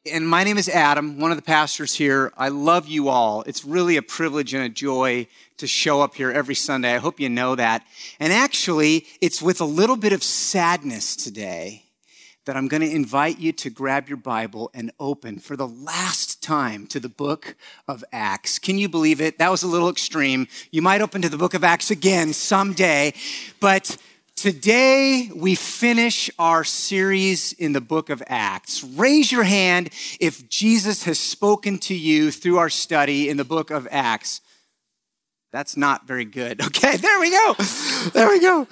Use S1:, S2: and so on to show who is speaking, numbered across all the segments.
S1: And my name is Adam, one of the pastors here. I love you all. It's really a privilege and a joy to show up here every Sunday. I hope you know that. And actually, it's with a little bit of sadness today that I'm going to invite you to grab your Bible and open for the last time to the book of Acts. Can you believe it? That was a little extreme. You might open to the book of Acts again someday, but today, we finish our series in the book of Acts. Raise your hand if Jesus has spoken to you through our study in the book of Acts. That's not very good. Okay, there we go. There we go.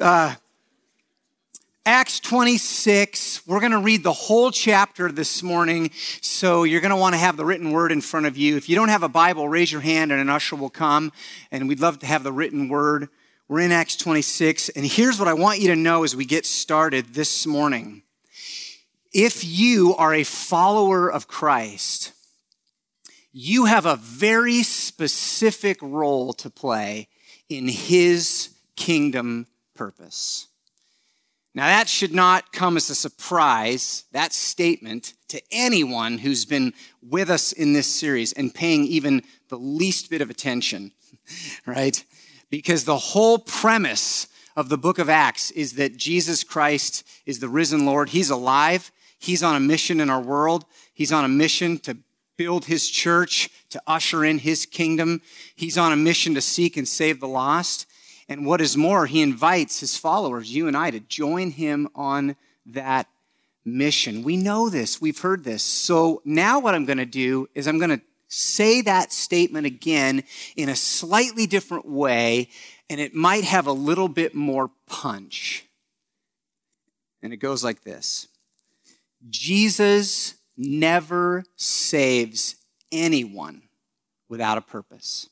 S1: Acts 26, we're going to read the whole chapter this morning, so you're going to want to have the written word in front of you. If you don't have a Bible, raise your hand and an usher will come, and we'd love to have the written word. We're in Acts 26, and here's what I want you to know as we get started this morning. If you are a follower of Christ, you have a very specific role to play in his kingdom purpose. Now, that should not come as a surprise, that statement, to anyone who's been with us in this series and paying even the least bit of attention, right? Because the whole premise of the book of Acts is that Jesus Christ is the risen Lord. He's alive. He's on a mission in our world. He's on a mission to build his church, to usher in his kingdom. He's on a mission to seek and save the lost. And what is more, he invites his followers, you and I, to join him on that mission. We know this. We've heard this. So now what I'm going to do is I'm going to say that statement again in a slightly different way, and it might have a little bit more punch. And it goes like this. Jesus never saves anyone without a purpose.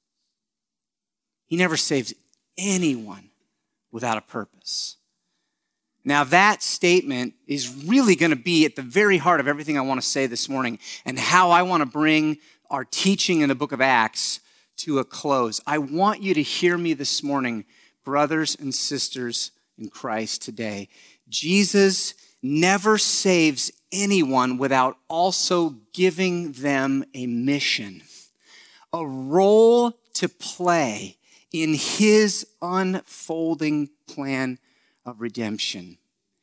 S1: He never saves anyone without a purpose. Now, that statement is really going to be at the very heart of everything I want to say this morning and how I want to bring our teaching in the book of Acts to a close. I want you to hear me this morning, brothers and sisters in Christ today. Jesus never saves anyone without also giving them a mission, a role to play in his unfolding plan of redemption.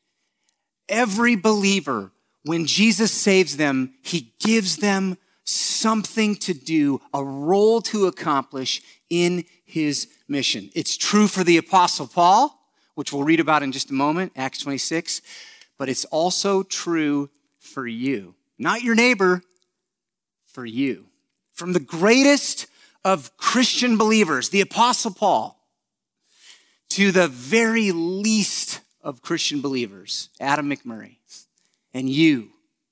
S1: Every believer, when Jesus saves them, he gives them something to do, a role to accomplish in his mission. It's true for the Apostle Paul, which we'll read about in just a moment, Acts 26, but it's also true for you. Not your neighbor, for you. From the greatest of Christian believers, the Apostle Paul, to the very least of Christian believers, Adam McMurray, and you,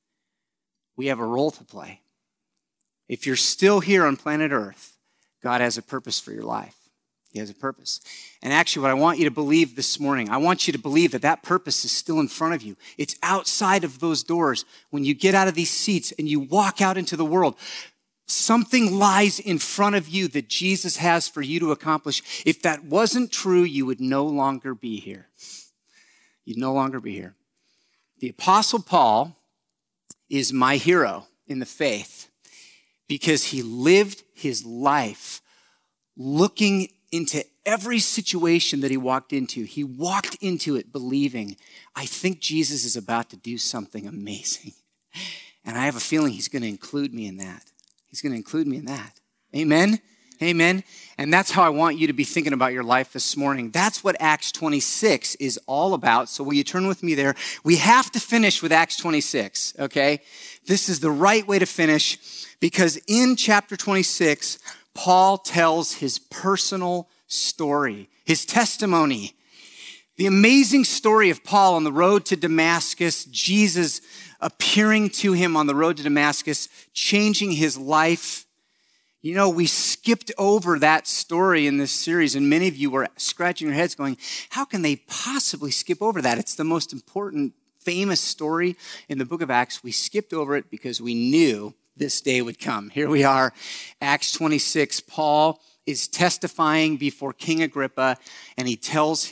S1: we have a role to play. If you're still here on planet Earth, God has a purpose for your life. He has a purpose. And actually, what I want you to believe this morning, I want you to believe that that purpose is still in front of you. It's outside of those doors. When you get out of these seats and you walk out into the world, something lies in front of you that Jesus has for you to accomplish. If that wasn't true, you would no longer be here. You'd no longer be here. The Apostle Paul is my hero in the faith because he lived his life looking into every situation that he walked into. He walked into it believing, I think Jesus is about to do something amazing. And I have a feeling he's going to include me in that. He's going to include me in that. Amen? Amen? And that's how I want you to be thinking about your life this morning. That's what Acts 26 is all about. So will you turn with me there? We have to finish with Acts 26, okay? This is the right way to finish because in chapter 26, Paul tells his personal story, his testimony. The amazing story of Paul on the road to Damascus, Jesus appearing to him on the road to Damascus, changing his life. You know, we skipped over that story in this series, and many of you were scratching your heads going, how can they possibly skip over that? It's the most important, famous story in the book of Acts. We skipped over it because we knew this day would come. Here we are, Acts 26. Paul is testifying before King Agrippa, and he tells his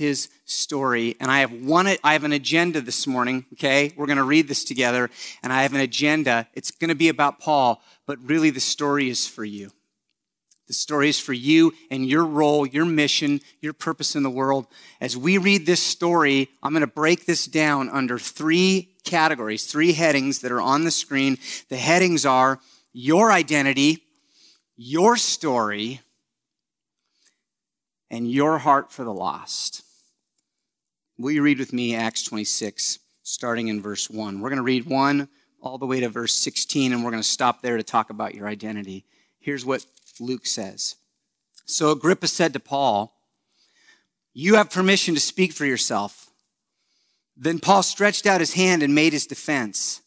S1: story, and I have an agenda this morning, okay? We're going to read this together, and I have an agenda. It's going to be about Paul, but really the story is for you. The story is for you and your role, your mission, your purpose in the world. As we read this story, I'm going to break this down under 3 categories, 3 headings that are on the screen. The headings are your identity, your story, and your heart for the lost. Will you read with me Acts 26, starting in verse 1? We're going to read 1 all the way to verse 16, and we're going to stop there to talk about your identity. Here's what Luke says. So Agrippa said to Paul, "You have permission to speak for yourself." Then Paul stretched out his hand and made his defense.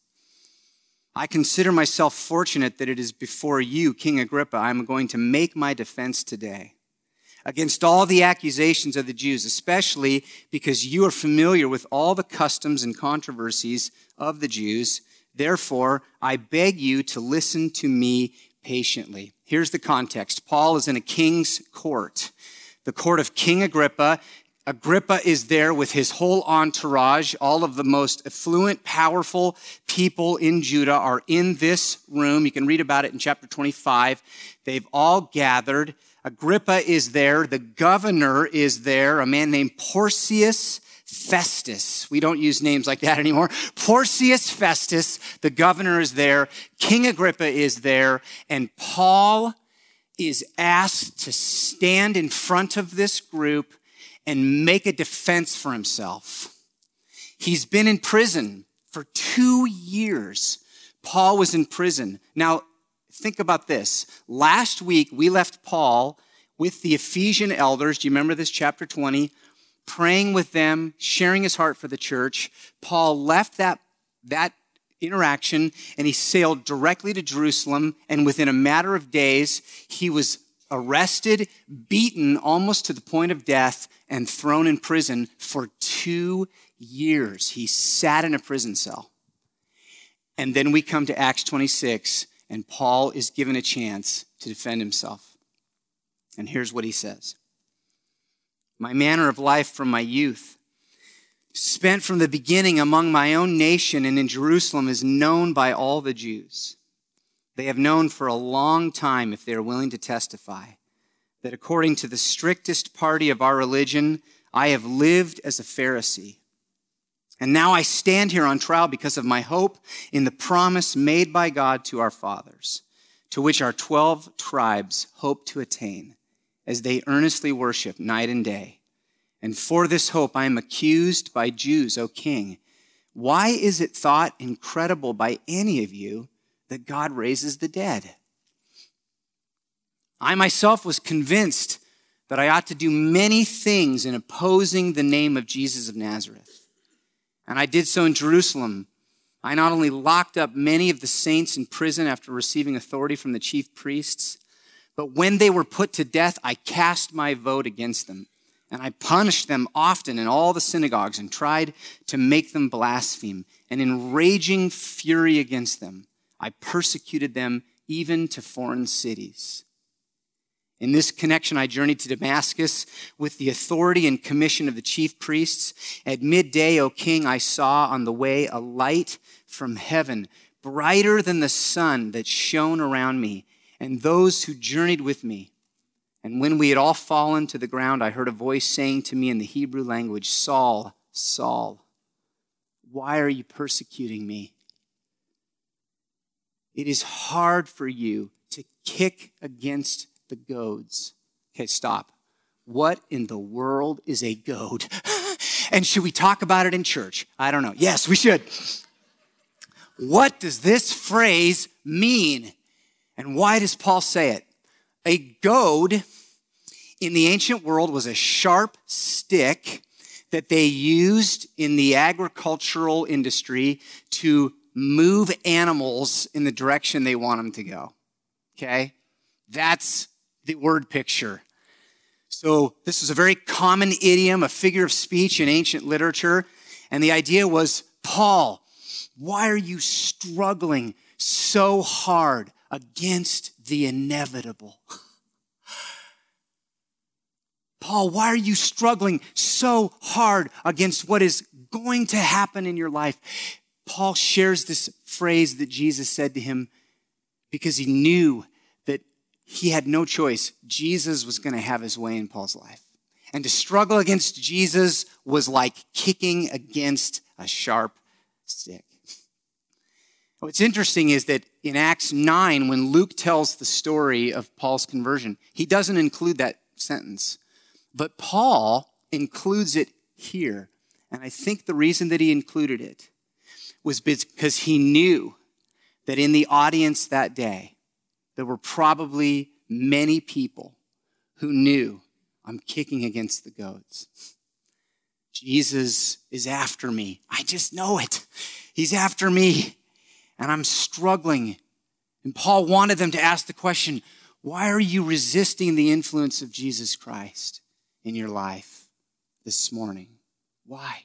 S1: "I consider myself fortunate that it is before you, King Agrippa, I am going to make my defense today against all the accusations of the Jews, especially because you are familiar with all the customs and controversies of the Jews. Therefore, I beg you to listen to me patiently." Here's the context. Paul is in a king's court, the court of King Agrippa. Agrippa is there with his whole entourage. All of the most affluent, powerful people in Judah are in this room. You can read about it in chapter 25. They've all gathered. Agrippa is there. The governor is there, a man named Porcius Festus. We don't use names like that anymore. Porcius Festus, the governor, is there. King Agrippa is there. And Paul is asked to stand in front of this group and make a defense for himself. He's been in prison for 2 years. Paul was in prison. Now, think about this. Last week, we left Paul with the Ephesian elders. Do you remember this, chapter 20? Praying with them, sharing his heart for the church. Paul left that interaction, and he sailed directly to Jerusalem, and within a matter of days, he was arrested, beaten almost to the point of death, and thrown in prison for 2 years. He sat in a prison cell. And then we come to Acts 26, and Paul is given a chance to defend himself. And here's what he says. "My manner of life from my youth, spent from the beginning among my own nation and in Jerusalem, is known by all the Jews. They have known for a long time, if they are willing to testify, that according to the strictest party of our religion, I have lived as a Pharisee. And now I stand here on trial because of my hope in the promise made by God to our fathers, to which our 12 tribes hope to attain, as they earnestly worship night and day. And for this hope I am accused by Jews, O king. Why is it thought incredible by any of you that God raises the dead? I myself was convinced that I ought to do many things in opposing the name of Jesus of Nazareth. And I did so in Jerusalem. I not only locked up many of the saints in prison after receiving authority from the chief priests, but when they were put to death, I cast my vote against them. And I punished them often in all the synagogues and tried to make them blaspheme. And in raging fury against them, I persecuted them even to foreign cities. In this connection, I journeyed to Damascus with the authority and commission of the chief priests. At midday, O king, I saw on the way a light from heaven, brighter than the sun that shone around me, and those who journeyed with me. And when we had all fallen to the ground, I heard a voice saying to me in the Hebrew language, Saul, Saul, why are you persecuting me? It is hard for you to kick against the goads. Okay, stop. What in the world is a goad? And should we talk about it in church? I don't know. Yes, we should. What does this phrase mean? And why does Paul say it? A goad in the ancient world was a sharp stick that they used in the agricultural industry to move animals in the direction they want them to go. Okay? That's the word picture. So this is a very common idiom, a figure of speech in ancient literature. And the idea was, Paul, why are you struggling so hard against the inevitable? Paul, why are you struggling so hard against what is going to happen in your life? Paul shares this phrase that Jesus said to him because he knew that he had no choice. Jesus was going to have his way in Paul's life. And to struggle against Jesus was like kicking against a sharp stick. What's interesting is that in Acts 9, when Luke tells the story of Paul's conversion, he doesn't include that sentence. But Paul includes it here. And I think the reason that he included it was because he knew that in the audience that day, there were probably many people who knew, I'm kicking against the goats. Jesus is after me. I just know it. He's after me. And I'm struggling. And Paul wanted them to ask the question, why are you resisting the influence of Jesus Christ in your life this morning? Why?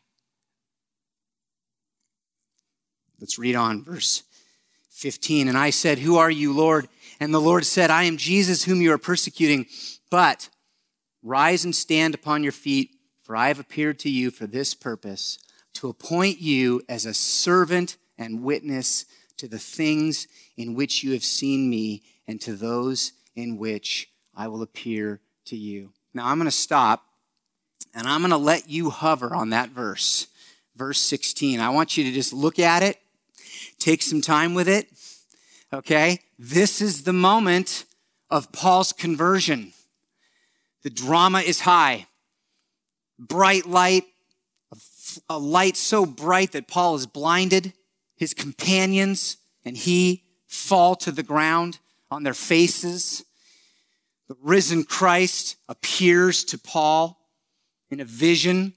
S1: Let's read on, verse 15. And I said, who are you, Lord? And the Lord said, I am Jesus whom you are persecuting. But rise and stand upon your feet, for I have appeared to you for this purpose, to appoint you as a servant and witness to the things in which you have seen me and to those in which I will appear to you. Now I'm going to stop and I'm going to let you hover on that verse, verse 16. I want you to just look at it, take some time with it, okay? This is the moment of Paul's conversion. The drama is high. Bright light, a light so bright that Paul is blinded. His companions and he fall to the ground on their faces. The risen Christ appears to Paul in a vision.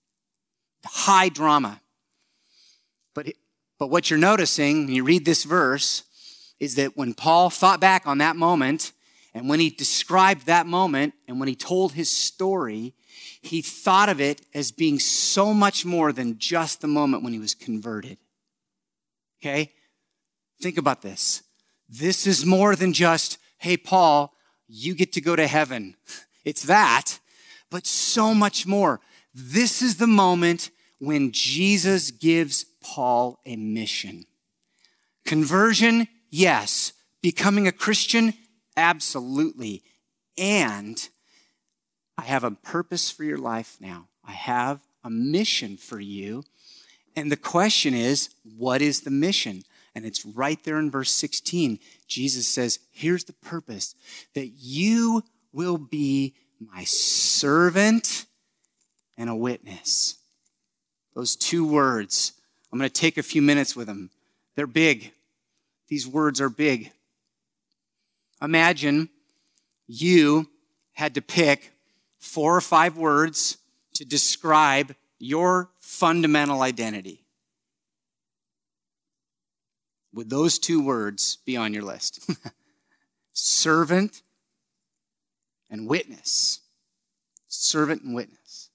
S1: High drama. But what you're noticing when you read this verse is that when Paul thought back on that moment, and when he described that moment, and when he told his story, he thought of it as being so much more than just the moment when he was converted. Okay? Think about this. This is more than just, hey, Paul, you get to go to heaven. It's that, but so much more. This is the moment when Jesus gives Paul a mission. Conversion, yes. Becoming a Christian, absolutely. And I have a purpose for your life now. I have a mission for you. And the question is, what is the mission? And it's right there in verse 16. Jesus says, here's the purpose, that you will be my servant and a witness. Those two words, I'm going to take a few minutes with them. They're big. These words are big. Imagine you had to pick 4 or 5 words to describe your fundamental identity. Would those 2 words be on your list? Servant and witness. Servant and witness.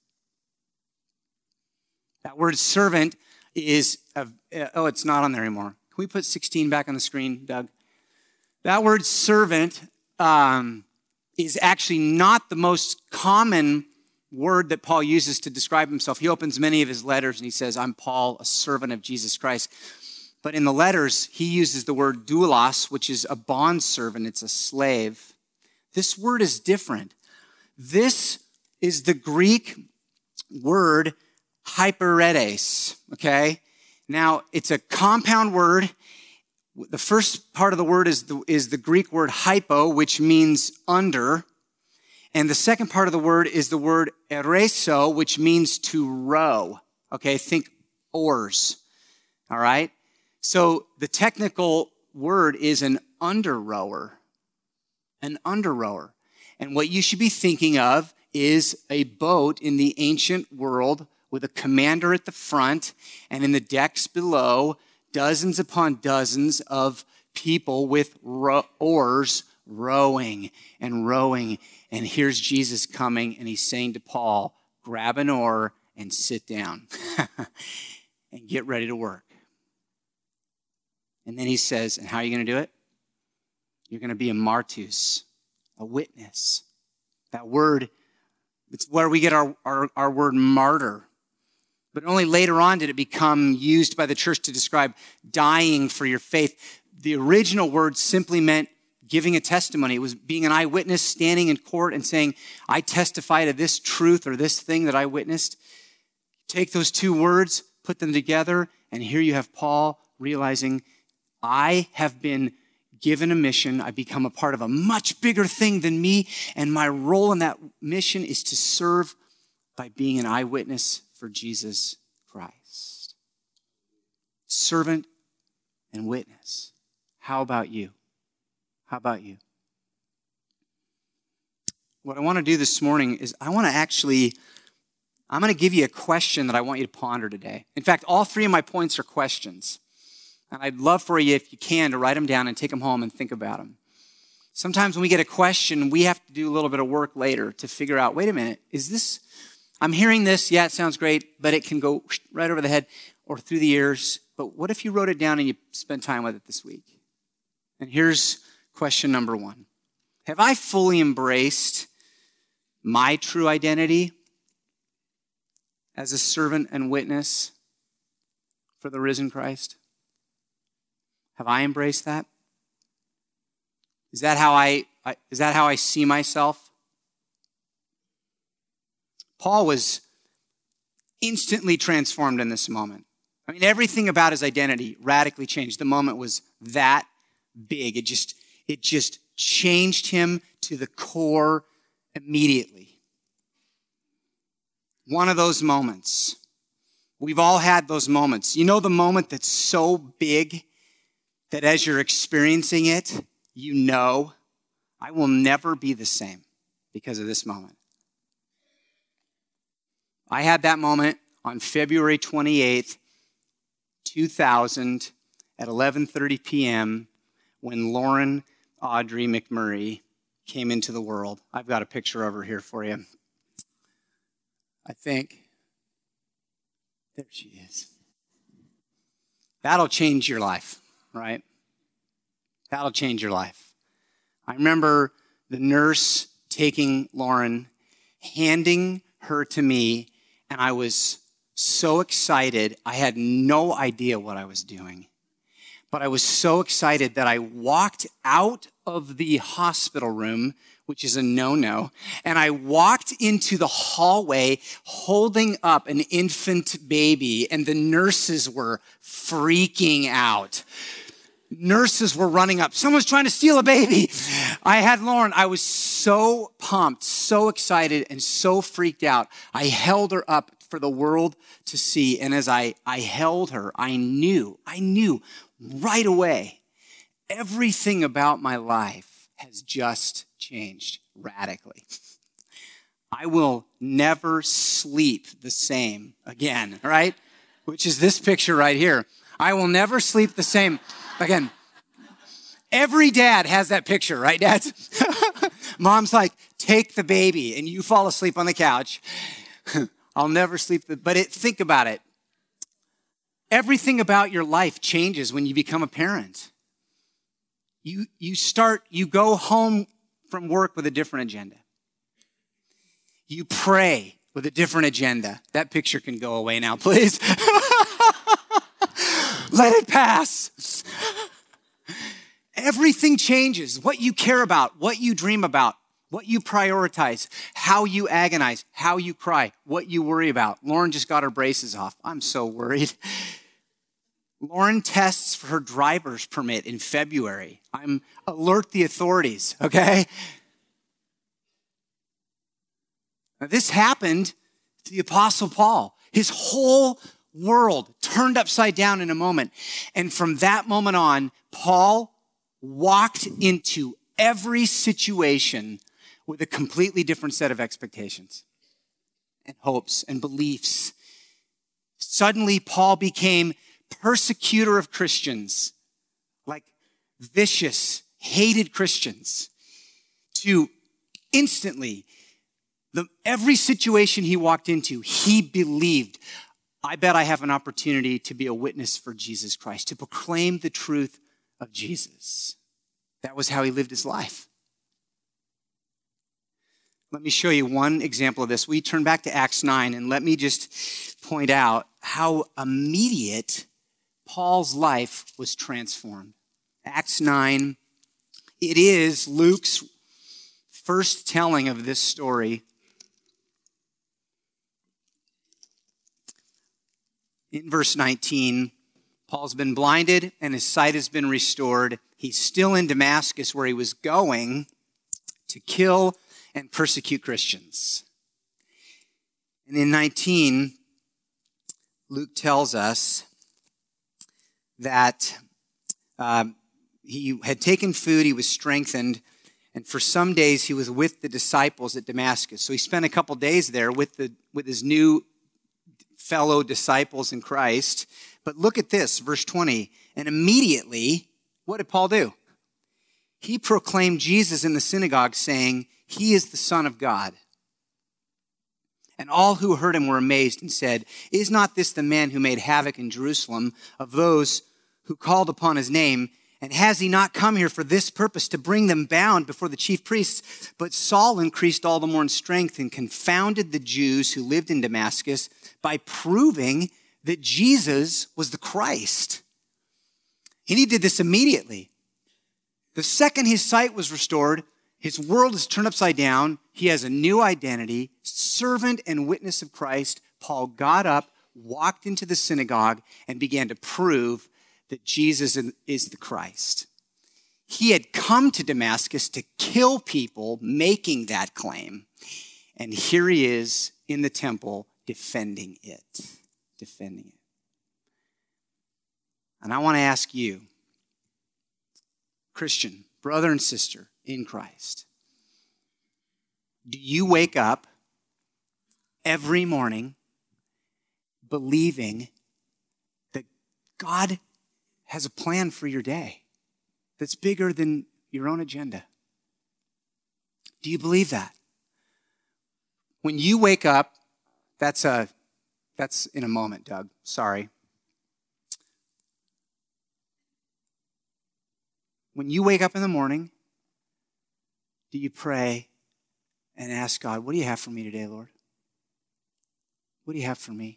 S1: That word servant is, it's not on there anymore. Can we put 16 back on the screen, Doug? That word servant is actually not the most common word that Paul uses to describe himself. He opens many of his letters and he says, I'm Paul, a servant of Jesus Christ. But in the letters, he uses the word doulos, which is a bondservant. It's a slave. This word is different. This is the Greek word hyperedes, okay? Now, it's a compound word. The first part of the word is the Greek word hypo, which means under. And the second part of the word is the word ereso, which means to row. Okay, think oars. All right? So the technical word is an under rower. An under rower. And what you should be thinking of is a boat in the ancient world with a commander at the front, and in the decks below, dozens upon dozens of people with oars rowing and rowing. And here's Jesus coming, and he's saying to Paul, grab an oar and sit down and get ready to work. And then he says, and how are you going to do it? You're going to be a martus, a witness. That word It's where we get our word martyr. But only later on did it become used by the church to describe dying for your faith. The original word simply meant giving a testimony. It was being an eyewitness, standing in court and saying, I testify to this truth or this thing that I witnessed. Take those two words, put them together, and here you have Paul realizing, I have been given a mission. I become a part of a much bigger thing than me, and my role in that mission is to serve by being an eyewitness for Jesus Christ. Servant and witness. How about you? How about you? What I want to do this morning is I'm going to give you a question that I want you to ponder today. In fact, all three of my points are questions. And I'd love for you, if you can, to write them down and take them home and think about them. Sometimes when we get a question, we have to do a little bit of work later to figure out, wait a minute, I'm hearing this, yeah, it sounds great, but it can go right over the head or through the ears. But what if you wrote it down and you spent time with it this week? And here's question number one. Have I fully embraced my true identity as a servant and witness for the risen Christ? Have I embraced that? Is that how I see myself? Paul was instantly transformed in this moment. I mean, everything about his identity radically changed. The moment was that big. It just changed him to the core immediately. One of those moments. We've all had those moments. You know the moment that's so big that as you're experiencing it, you know, I will never be the same because of this moment. I had that moment on February 28th, 2000 at 11:30 p.m. when Lauren Audrey McMurray came into the world. I've got a picture of her here for you. I think. There she is. That'll change your life, right? That'll change your life. I remember the nurse taking Lauren, handing her to me, and I was so excited. I had no idea what I was doing. But I was so excited that I walked out of the hospital room, which is a no-no, and I walked into the hallway holding up an infant baby, and the nurses were freaking out. Nurses were running up. Someone's trying to steal a baby. I had Lauren. I was so pumped, so excited, and so freaked out. I held her up for the world to see, and as I held her, I knew right away, everything about my life has just changed radically. I will never sleep the same again, right? Which is this picture right here. I will never sleep the same again. Every dad has that picture, right, dads? Mom's like, take the baby, and you fall asleep on the couch. I'll never sleep. Think about it. Everything about your life changes when you become a parent. You go home from work with a different agenda. You pray with a different agenda. That picture can go away now, please. Let it pass. Everything changes. What you care about, what you dream about, what you prioritize, how you agonize, how you cry, what you worry about. Lauren just got her braces off. I'm so worried. Lauren tests for her driver's permit in February. Alert the authorities, okay? Now, this happened to the Apostle Paul. His whole world turned upside down in a moment. And from that moment on, Paul walked into every situation with a completely different set of expectations and hopes and beliefs. Suddenly, Paul became persecutor of Christians, like vicious, hated Christians, to instantly, every situation he walked into, he believed, I bet I have an opportunity to be a witness for Jesus Christ, to proclaim the truth of Jesus. That was how he lived his life. Let me show you one example of this. We turn back to Acts 9, and let me just point out how immediate Paul's life was transformed. Acts 9, it is Luke's first telling of this story. In verse 19, Paul's been blinded and his sight has been restored. He's still in Damascus where he was going to kill and persecute Christians. And in 19, Luke tells us that he had taken food, he was strengthened, and for some days he was with the disciples at Damascus. So he spent a couple days there with his new fellow disciples in Christ. But look at this, verse 20. And immediately, what did Paul do? He proclaimed Jesus in the synagogue, saying, "He is the Son of God." And all who heard him were amazed and said, "Is not this the man who made havoc in Jerusalem of those who called upon his name? And has he not come here for this purpose, to bring them bound before the chief priests?" But Saul increased all the more in strength and confounded the Jews who lived in Damascus by proving that Jesus was the Christ. And he did this immediately. The second his sight was restored, his world is turned upside down. He has a new identity, servant and witness of Christ. Paul got up, walked into the synagogue, and began to prove that Jesus is the Christ. He had come to Damascus to kill people making that claim. And here he is in the temple defending it. And I want to ask you, Christian, brother and sister in Christ, do you wake up every morning believing that God has a plan for your day that's bigger than your own agenda? Do you believe that? When you wake up, that's in a moment, Doug. Sorry. When you wake up in the morning, do you pray and ask God, what do you have for me today, Lord? What do you have for me?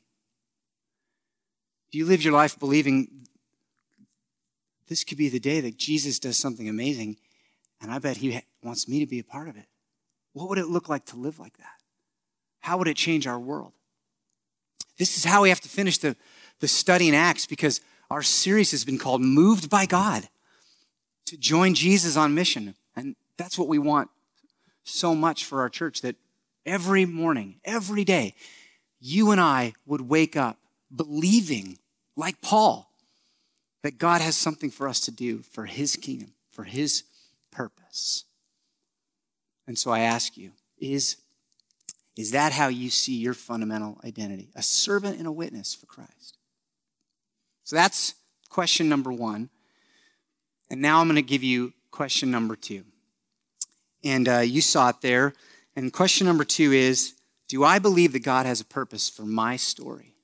S1: Do you live your life believing this could be the day that Jesus does something amazing, and I bet he wants me to be a part of it? What would it look like to live like that? How would it change our world? This is how we have to finish the study in Acts, because our series has been called Moved by God, to join Jesus on mission. And that's what we want so much for our church, that every morning, every day, you and I would wake up believing, like Paul, that God has something for us to do for his kingdom, for his purpose. And so I ask you, is that how you see your fundamental identity? A servant and a witness for Christ. So that's question number one. And now I'm going to give you question number two. And you saw it there. And question number two is, do I believe that God has a purpose for my story?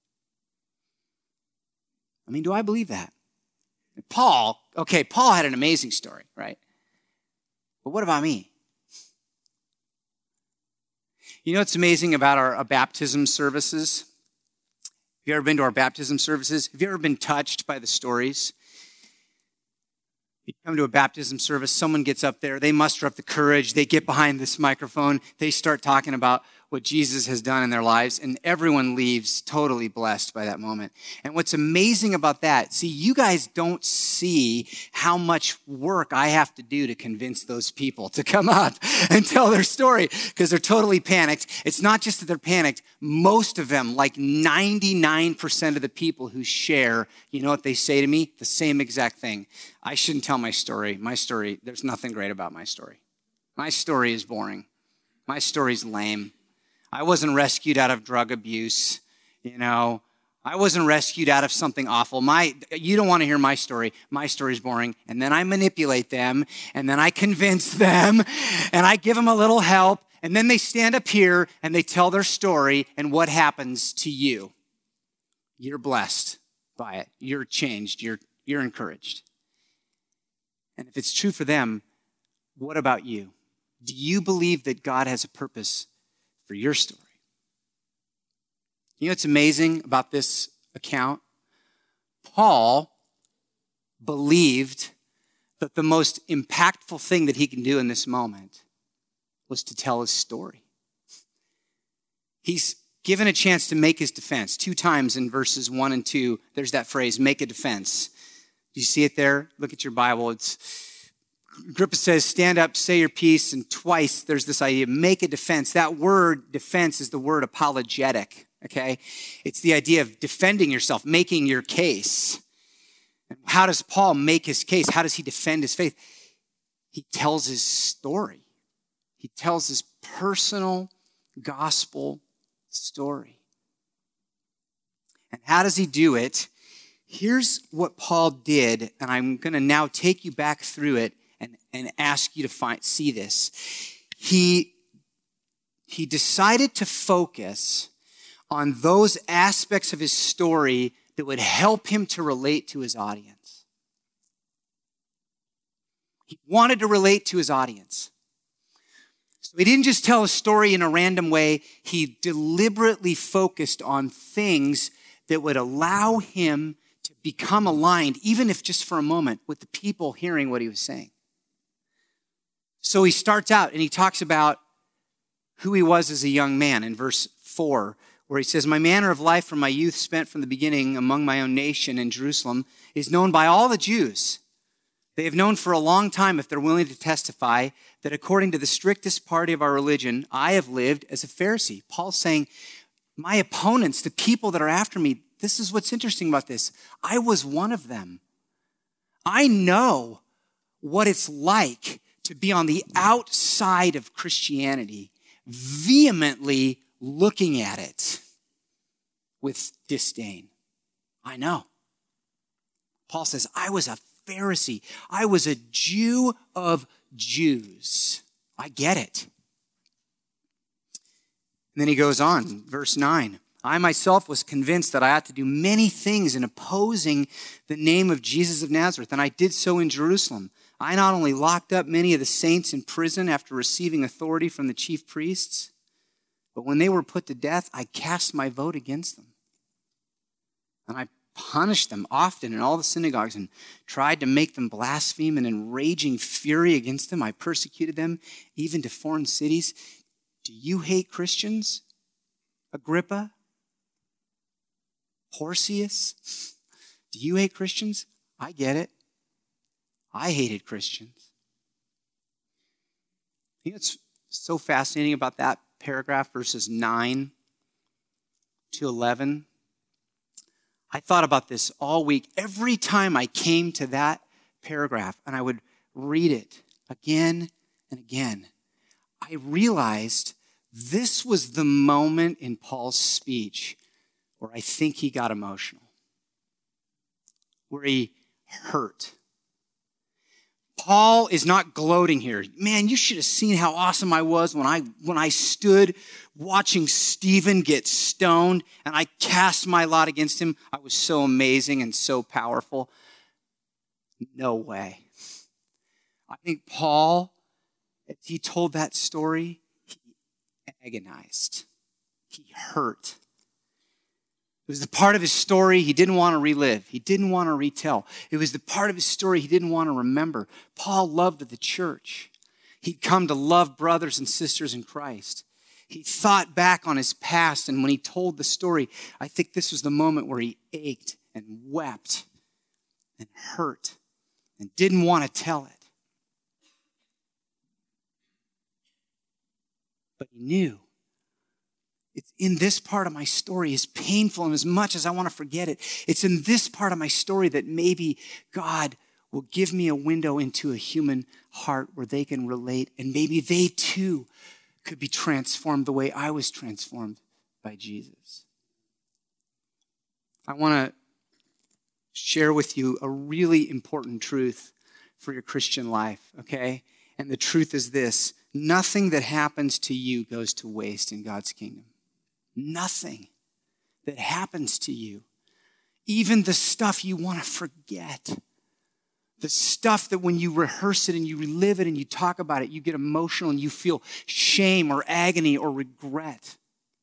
S1: I mean, do I believe that? Paul had an amazing story, right? But what about me? You know what's amazing about our baptism services? Have you ever been to our baptism services? Have you ever been touched by the stories? You come to a baptism service, someone gets up there, they muster up the courage, they get behind this microphone, they start talking about what Jesus has done in their lives, and everyone leaves totally blessed by that moment. And what's amazing about that, see, you guys don't see how much work I have to do to convince those people to come up and tell their story, because they're totally panicked. It's not just that they're panicked. Most of them, like 99% of the people who share, you know what they say to me? The same exact thing. I shouldn't tell my story. My story, there's nothing great about my story. My story is boring. My story's lame. I wasn't rescued out of drug abuse, I wasn't rescued out of something awful. You don't want to hear my story. My story's boring. And then I manipulate them, and then I convince them, and I give them a little help, and then they stand up here and they tell their story, and what happens to you? You're blessed by it. You're changed. You're encouraged. And if it's true for them, what about you? Do you believe that God has a purpose for your story? You know what's amazing about this account? Paul believed that the most impactful thing that he can do in this moment was to tell his story. He's given a chance to make his defense. 2 times in verses 1 and 2, there's that phrase, make a defense. Do you see it there? Look at your Bible. Agrippa says, stand up, say your piece, and twice there's this idea, make a defense. That word defense is the word apologetic, okay? It's the idea of defending yourself, making your case. How does Paul make his case? How does he defend his faith? He tells his story. He tells his personal gospel story. And how does he do it? Here's what Paul did, and I'm going to now take you back through it and ask you to see this. He decided to focus on those aspects of his story that would help him to relate to his audience. He wanted to relate to his audience. So he didn't just tell a story in a random way. He deliberately focused on things that would allow him to become aligned, even if just for a moment, with the people hearing what he was saying. So he starts out and he talks about who he was as a young man in verse 4, where he says, my manner of life from my youth spent from the beginning among my own nation in Jerusalem is known by all the Jews. They have known for a long time, if they're willing to testify, that according to the strictest party of our religion, I have lived as a Pharisee. Paul's saying, my opponents, the people that are after me, this is what's interesting about this. I was one of them. I know what it's like to be on the outside of Christianity, vehemently looking at it with disdain. I know. Paul says, I was a Pharisee. I was a Jew of Jews. I get it. And then he goes on, verse 9. I myself was convinced that I ought to do many things in opposing the name of Jesus of Nazareth, and I did so in Jerusalem. I not only locked up many of the saints in prison after receiving authority from the chief priests, but when they were put to death, I cast my vote against them. And I punished them often in all the synagogues and tried to make them blaspheme, and in raging fury against them, I persecuted them even to foreign cities. Do you hate Christians, Agrippa? Porcius? Do you hate Christians? I get it. I hated Christians. You know what's so fascinating about that paragraph, verses 9 to 11? I thought about this all week. Every time I came to that paragraph and I would read it again and again, I realized this was the moment in Paul's speech where I think he got emotional, where he hurt. Paul is not gloating here. Man, you should have seen how awesome I was when I stood watching Stephen get stoned and I cast my lot against him. I was so amazing and so powerful. No way. I think Paul, as he told that story, he agonized. He hurt. It was the part of his story he didn't want to relive. He didn't want to retell. It was the part of his story he didn't want to remember. Paul loved the church. He'd come to love brothers and sisters in Christ. He thought back on his past, and when he told the story, I think this was the moment where he ached and wept and hurt and didn't want to tell it. But he knew. It's in this part of my story, as painful and as much as I want to forget it, it's in this part of my story that maybe God will give me a window into a human heart where they can relate, and maybe they too could be transformed the way I was transformed by Jesus. I want to share with you a really important truth for your Christian life, okay? And the truth is this: nothing that happens to you goes to waste in God's kingdom. Nothing that happens to you, even the stuff you want to forget, The stuff that when you rehearse it and you relive it and you talk about it, you get emotional and you feel shame or agony or regret.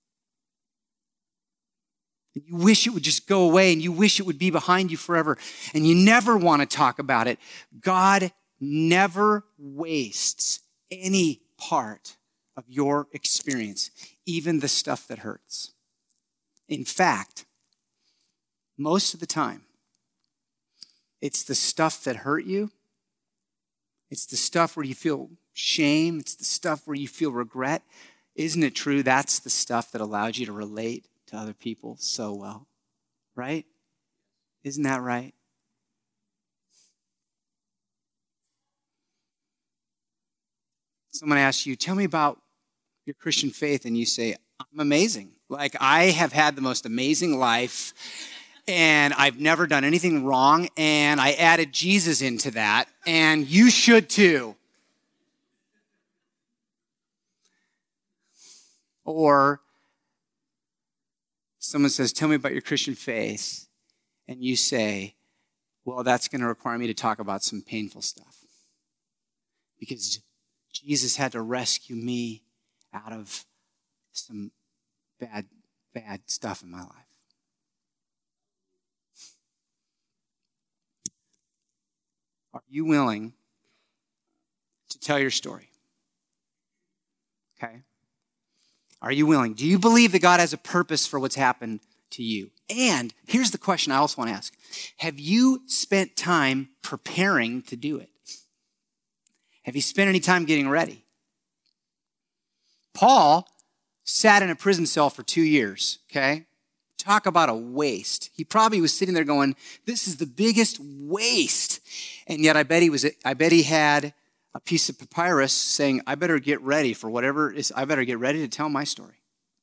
S1: And you wish it would just go away and you wish it would be behind you forever and you never want to talk about it. God never wastes any part of your experience, even the stuff that hurts. In fact, most of the time, it's the stuff that hurt you. It's the stuff where you feel shame. It's the stuff where you feel regret. Isn't it true? That's the stuff that allows you to relate to other people so well, right? Isn't that right? Someone asks you, tell me about your Christian faith, and you say, I'm amazing. Like, I have had the most amazing life, and I've never done anything wrong, and I added Jesus into that, and you should too. Or someone says, tell me about your Christian faith, and you say, well, that's going to require me to talk about some painful stuff. Because Jesus had to rescue me out of some bad stuff in my life. Are you willing to tell your story? Okay? Are you willing? Do you believe that God has a purpose for what's happened to you? And here's the question I also want to ask. Have you spent time preparing to do it? Have you spent any time getting ready? Paul sat in a prison cell for 2 years, okay? Talk about a waste. He probably was sitting there going, this is the biggest waste. And yet I bet he had a piece of papyrus saying, I better get ready for whatever is, I better get ready to tell my story.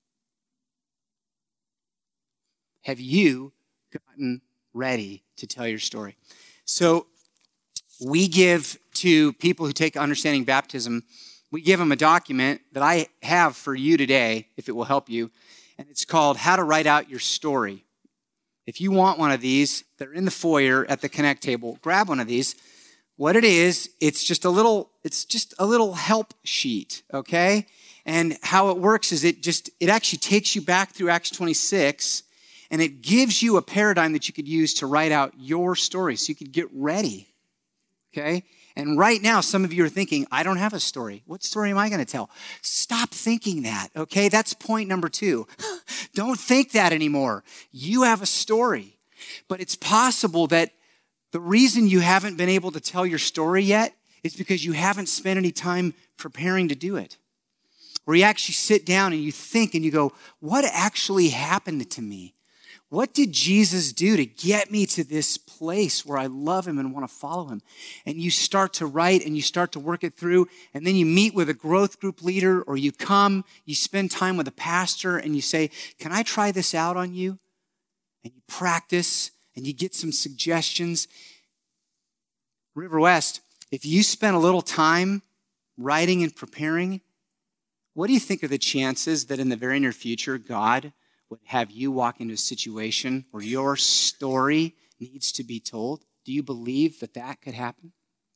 S1: Have you gotten ready to tell your story? So we give to people who take Understanding Baptism, we give them a document that I have for you today, if it will help you, and it's called How to Write Out Your Story. If you want one of these, they're in the foyer at the Connect table. Grab one of these. What it is, it's just a little help sheet, okay? And how it works is it actually takes you back through Acts 26, and it gives you a paradigm that you could use to write out your story so you could get ready, okay? And right now, some of you are thinking, I don't have a story. What story am I going to tell? Stop thinking that, okay? That's point number 2. Don't think that anymore. You have a story. But it's possible that the reason you haven't been able to tell your story yet is because you haven't spent any time preparing to do it. Where you actually sit down and you think and you go, what actually happened to me? What did Jesus do to get me to this place where I love him and want to follow him? And you start to write and you start to work it through, and then you meet with a growth group leader, or you spend time with a pastor and you say, can I try this out on you? And you practice and you get some suggestions. River West, if you spend a little time writing and preparing, what do you think are the chances that in the very near future, God would have you walk into a situation where your story needs to be told? Do you believe that could happen?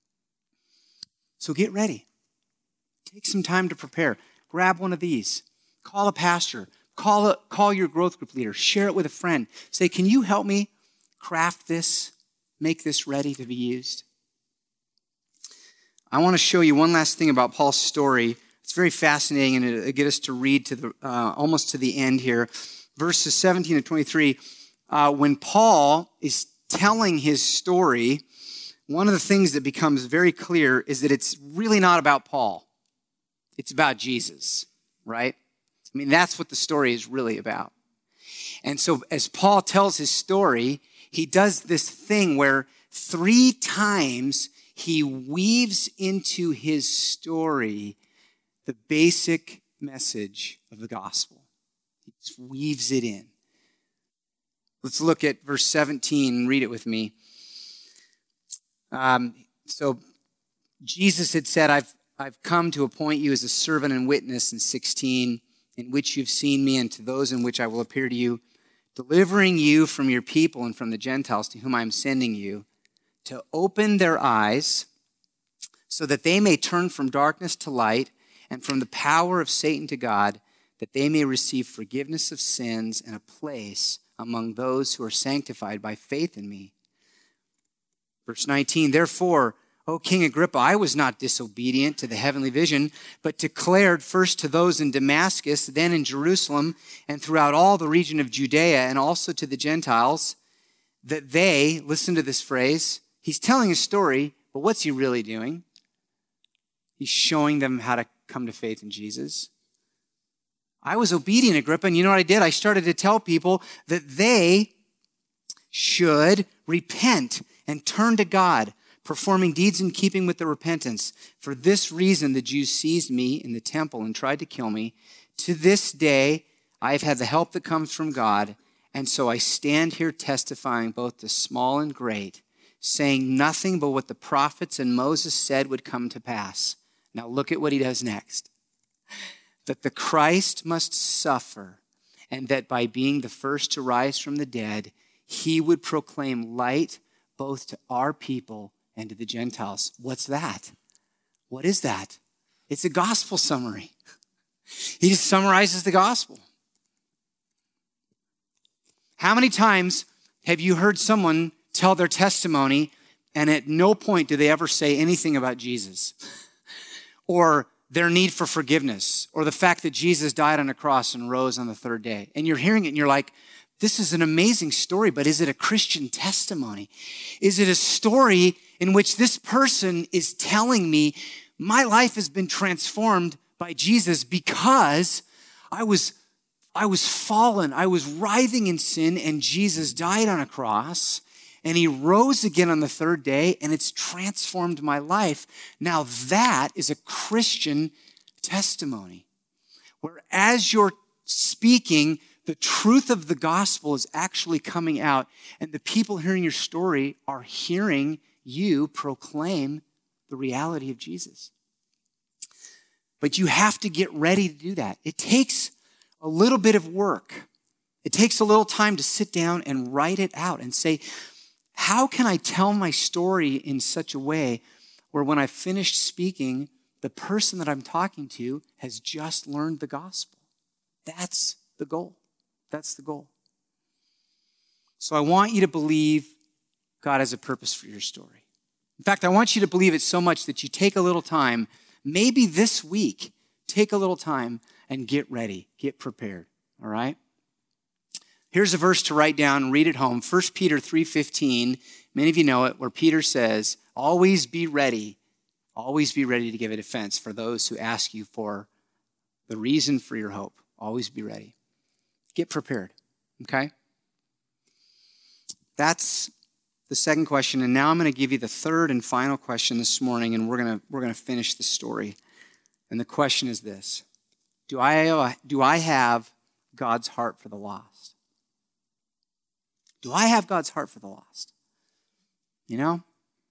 S1: So get ready. Take some time to prepare. Grab one of these. Call a pastor. Call your growth group leader. Share it with a friend. Say, can you help me craft this, make this ready to be used? I want to show you one last thing about Paul's story. It's very fascinating, and it'll get us to read to the almost to the end here. Verses 17 to 23, when Paul is telling his story, one of the things that becomes very clear is that it's really not about Paul. It's about Jesus, right? I mean, that's what the story is really about. And so as Paul tells his story, he does this thing where 3 times he weaves into his story the basic message of the gospel. He just weaves it in. Let's look at verse 17 and read it with me. So Jesus had said, I've come to appoint you as a servant and witness in 16, in which you've seen me, and to those in which I will appear to you, delivering you from your people and from the Gentiles to whom I am sending you, to open their eyes so that they may turn from darkness to light and from the power of Satan to God, that they may receive forgiveness of sins and a place among those who are sanctified by faith in me. Verse 19, therefore, O King Agrippa, I was not disobedient to the heavenly vision, but declared first to those in Damascus, then in Jerusalem, and throughout all the region of Judea, and also to the Gentiles, that they, listen to this phrase, he's telling a story, but what's he really doing? He's showing them how to come to faith in Jesus. I was obedient, Agrippa, and you know what I did? I started to tell people that they should repent and turn to God, performing deeds in keeping with the repentance. For this reason, the Jews seized me in the temple and tried to kill me. To this day, I have had the help that comes from God, and so I stand here testifying both to small and great, saying nothing but what the prophets and Moses said would come to pass. Now look at what he does next. That the Christ must suffer, and that by being the first to rise from the dead, he would proclaim light both to our people and to the Gentiles. What's that? What is that? It's a gospel summary. He just summarizes the gospel. How many times have you heard someone tell their testimony and at no point do they ever say anything about Jesus or their need for forgiveness or the fact that Jesus died on a cross and rose on the third day? And you're hearing it and you're like, this is an amazing story, but is it a Christian testimony? Is it a story in which this person is telling me my life has been transformed by Jesus because I was fallen, I was writhing in sin, and Jesus died on a cross, and he rose again on the third day, and it's transformed my life. Now that is a Christian testimony, where as you're speaking, the truth of the gospel is actually coming out, and the people hearing your story are hearing you proclaim the reality of Jesus. But you have to get ready to do that. It takes a little bit of work. It takes a little time to sit down and write it out and say, how can I tell my story in such a way where when I finished speaking, the person that I'm talking to has just learned the gospel? That's the goal. That's the goal. So I want you to believe God has a purpose for your story. In fact, I want you to believe it so much that you take a little time, maybe this week, take a little time and get ready, get prepared, all right? Here's a verse to write down and read at home, 1 Peter 3:15. Many of you know it, where Peter says, always be ready to give a defense for those who ask you for the reason for your hope. Always be ready. Get prepared, okay? That's the second question, and now I'm going to give you the third and final question this morning, and we're going to finish the story. And the question is this: Do I have God's heart for the lost? Do I have God's heart for the lost? You know?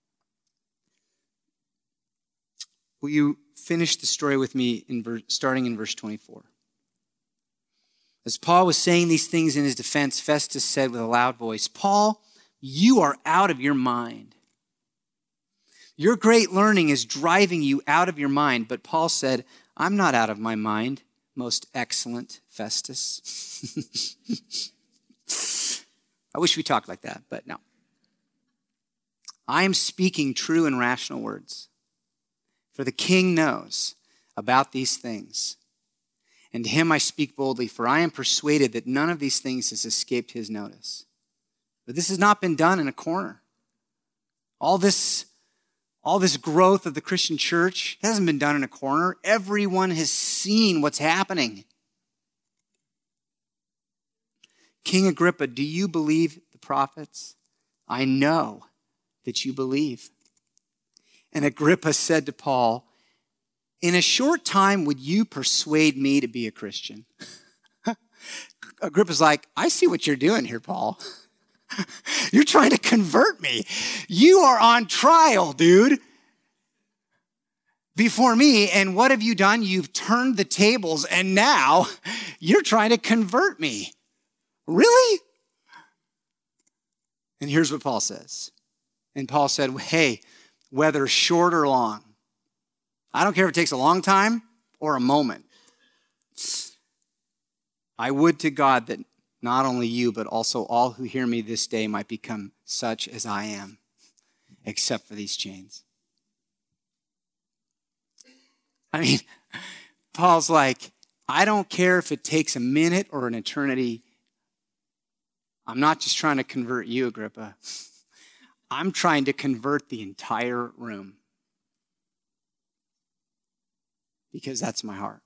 S1: Will you finish the story with me starting in verse 24? As Paul was saying these things in his defense, Festus said with a loud voice, Paul, you are out of your mind. Your great learning is driving you out of your mind. But Paul said, I'm not out of my mind, most excellent Festus. I wish we talked like that, but no. I am speaking true and rational words. For the king knows about these things. And to him I speak boldly, for I am persuaded that none of these things has escaped his notice. But this has not been done in a corner. All this growth of the Christian church hasn't been done in a corner. Everyone has seen what's happening. King Agrippa, do you believe the prophets? I know that you believe. And Agrippa said to Paul, in a short time, would you persuade me to be a Christian? Agrippa's like, I see what you're doing here, Paul. You're trying to convert me. You are on trial, dude, before me. And what have you done? You've turned the tables, and now you're trying to convert me. Really? And here's what Paul says. And Paul said, hey, whether short or long, I don't care if it takes a long time or a moment. I would to God that not only you, but also all who hear me this day might become such as I am, except for these chains. I mean, Paul's like, I don't care if it takes a minute or an eternity. I'm not just trying to convert you, Agrippa. I'm trying to convert the entire room. Because that's my heart.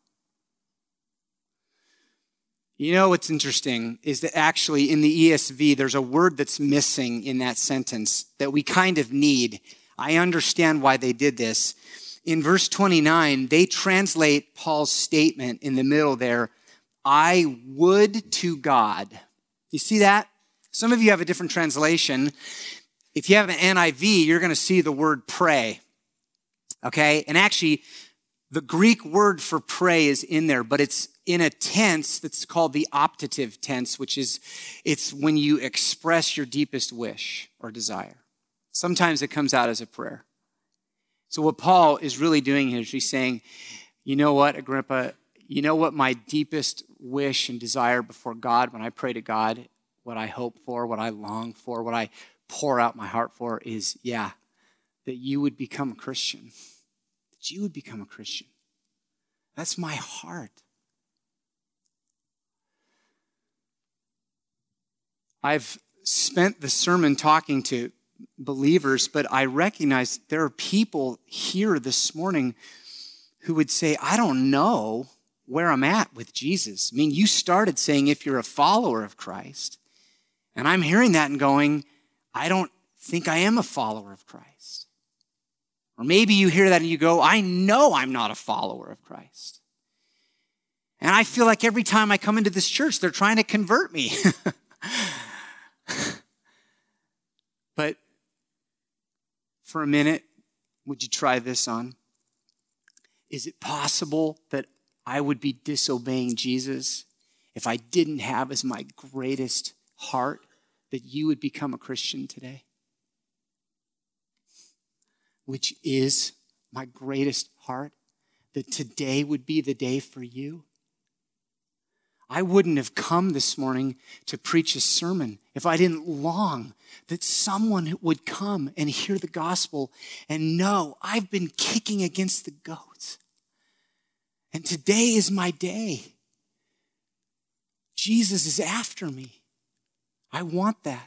S1: You know what's interesting is that actually in the ESV, there's a word that's missing in that sentence that we kind of need. I understand why they did this. In verse 29, they translate Paul's statement in the middle there, I would to God. You see that? Some of you have a different translation. If you have an NIV, you're going to see the word pray. Okay? And actually, the Greek word for pray is in there, but it's in a tense that's called the optative tense, which is, it's when you express your deepest wish or desire. Sometimes it comes out as a prayer. So what Paul is really doing here is he's saying, you know what, Agrippa, you know what my deepest wish and desire before God, when I pray to God, what I hope for, what I long for, what I pour out my heart for is, that you would become a Christian. That you would become a Christian. That's my heart. I've spent the sermon talking to believers, but I recognize there are people here this morning who would say, I don't know where I'm at with Jesus. I mean, you started saying if you're a follower of Christ, and I'm hearing that and going, I don't think I am a follower of Christ. Or maybe you hear that and you go, I know I'm not a follower of Christ. And I feel like every time I come into this church, they're trying to convert me. But for a minute, would you try this on? Is it possible that I would be disobeying Jesus if I didn't have as my greatest heart that you would become a Christian today? Which is my greatest heart, that today would be the day for you. I wouldn't have come this morning to preach a sermon if I didn't long that someone would come and hear the gospel and know I've been kicking against the goats. And today is my day. Jesus is after me. I want that.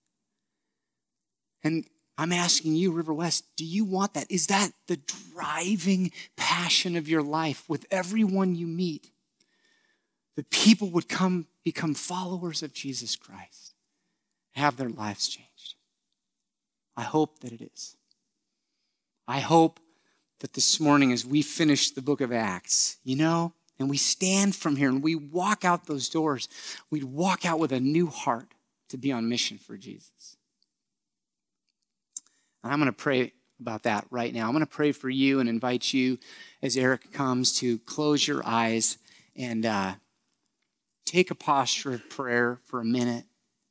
S1: And I'm asking you, River West, do you want that? Is that the driving passion of your life with everyone you meet? That people would become followers of Jesus Christ, have their lives changed. I hope that it is. I hope that this morning as we finish the book of Acts, and we stand from here and we walk out those doors, we walk out with a new heart to be on mission for Jesus. And I'm going to pray about that right now. I'm going to pray for you and invite you as Eric comes to close your eyes and take a posture of prayer for a minute.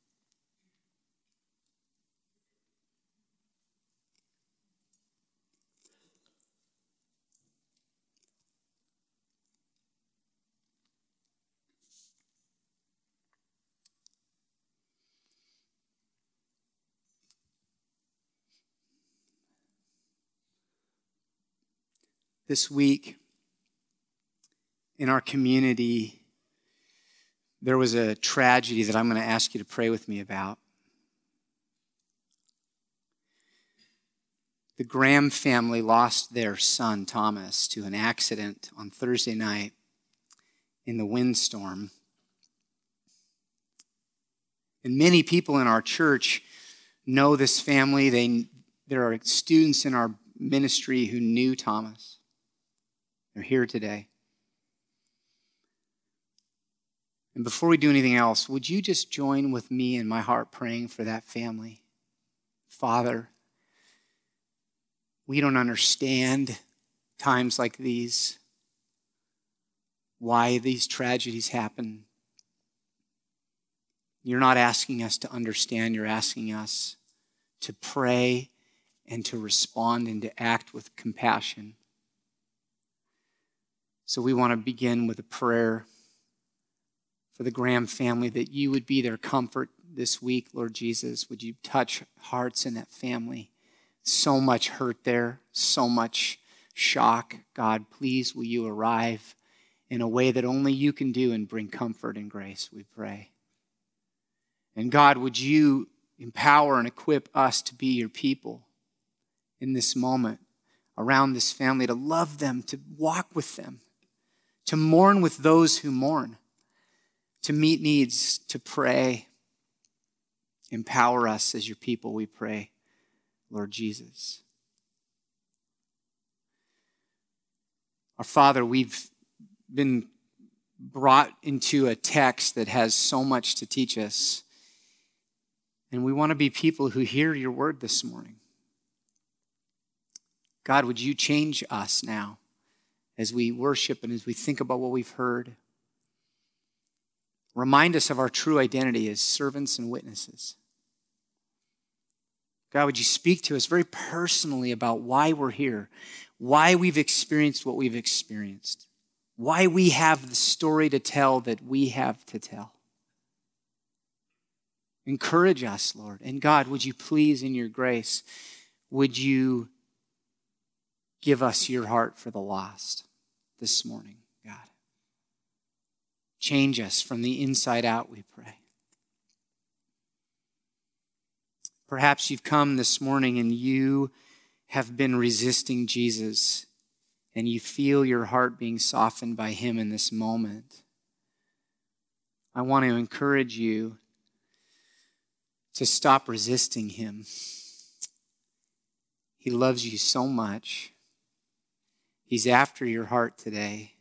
S1: This week in our community, there was a tragedy that I'm going to ask you to pray with me about. The Graham family lost their son, Thomas, to an accident on Thursday night in the windstorm. And many people in our church know this family. There are students in our ministry who knew Thomas. They're here today. And before we do anything else, would you just join with me in my heart praying for that family? Father, we don't understand times like these, why these tragedies happen. You're not asking us to understand, you're asking us to pray and to respond and to act with compassion. So we want to begin with a prayer for the Graham family, that you would be their comfort this week, Lord Jesus. Would you touch hearts in that family? So much hurt there, so much shock. God, please will you arrive in a way that only you can do and bring comfort and grace, we pray. And God, would you empower and equip us to be your people in this moment around this family, to love them, to walk with them, to mourn with those who mourn, to meet needs, to pray. Empower us as your people, we pray, Lord Jesus. Our Father, we've been brought into a text that has so much to teach us. And we want to be people who hear your word this morning. God, would you change us now as we worship and as we think about what we've heard? Remind us of our true identity as servants and witnesses. God, would you speak to us very personally about why we're here, why we've experienced what we've experienced, why we have the story to tell that we have to tell. Encourage us, Lord. And God, would you please, in your grace, would you give us your heart for the lost this morning, God. Change us from the inside out, we pray. Perhaps you've come this morning and you have been resisting Jesus and you feel your heart being softened by him in this moment. I want to encourage you to stop resisting him. He loves you so much. He's after your heart today.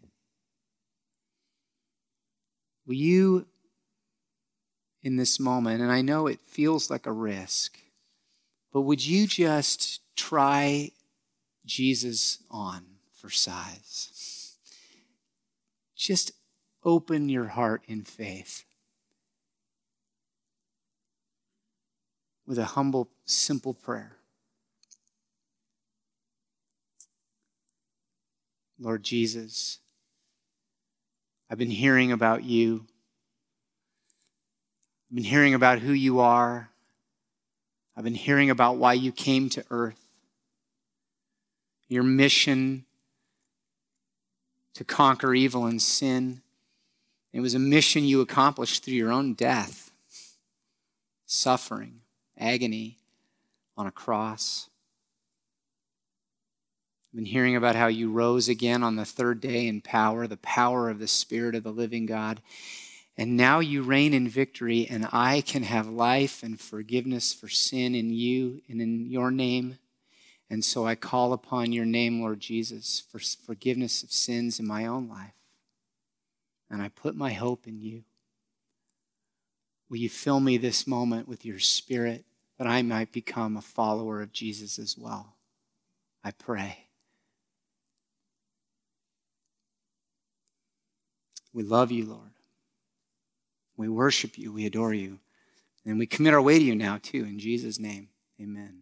S1: Will you, in this moment, and I know it feels like a risk, but would you just try Jesus on for size? Just open your heart in faith with a humble, simple prayer. Lord Jesus, I've been hearing about you. I've been hearing about who you are. I've been hearing about why you came to earth. Your mission to conquer evil and sin. It was a mission you accomplished through your own death, suffering, agony on a cross. I've been hearing about how you rose again on the third day in power, the power of the Spirit of the living God. And now you reign in victory, and I can have life and forgiveness for sin in you and in your name. And so I call upon your name, Lord Jesus, for forgiveness of sins in my own life. And I put my hope in you. Will you fill me this moment with your Spirit that I might become a follower of Jesus as well? I pray. We love you, Lord. We worship you. We adore you. And we commit our way to you now, too. In Jesus' name, amen.